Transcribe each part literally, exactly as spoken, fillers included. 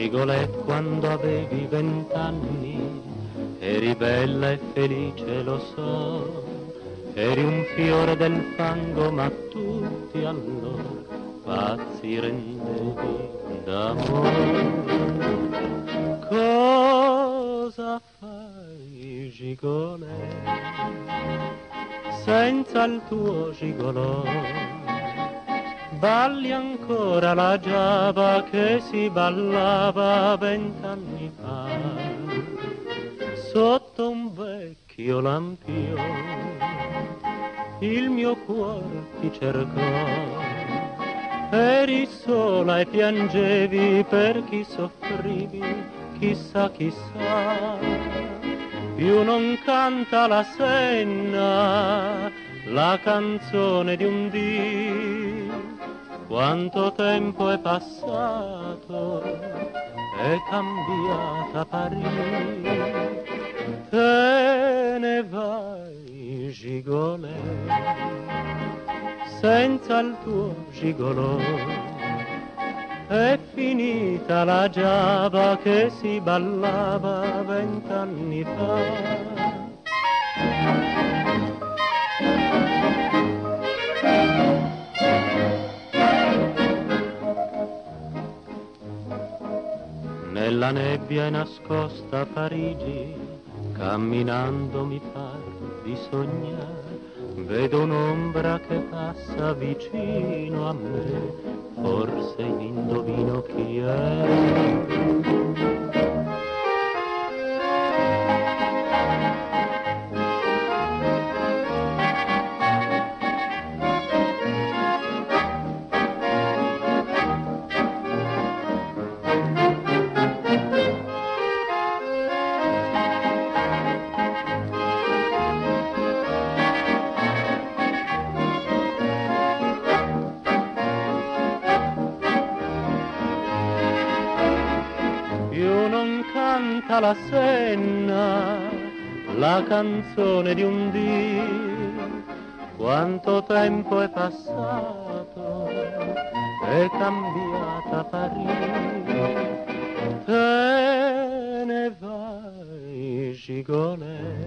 Gigolè, quando avevi vent'anni, eri bella e felice, lo so, eri un fiore del fango, ma tutti allora pazzi rendevi d'amore. Cosa fai, Gigolè, senza il tuo gigolò? Balli ancora la giava che si ballava vent'anni fa, sotto un vecchio lampione il mio cuore ti cercò. Eri sola e piangevi per chi soffrivi, chissà chissà. Più non canta la Senna la canzone di un dì. Quanto tempo è passato, è cambiata Parigi. Te ne vai, Gigolè, senza il tuo gigolò. È finita la giava che si ballava vent'anni fa. Nella nebbia è nascosta Parigi, camminando mi par di sognare. Vedo un'ombra che passa vicino a me, forse indovino chi è. Più non canta la Senna la canzone di un dì. Quanto tempo è passato, è cambiata Parigi. Te ne vai, Gigolè,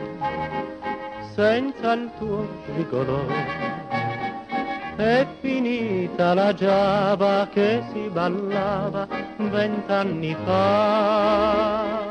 senza il tuo gigolò. È finita la giava che si ballava vent'anni fa.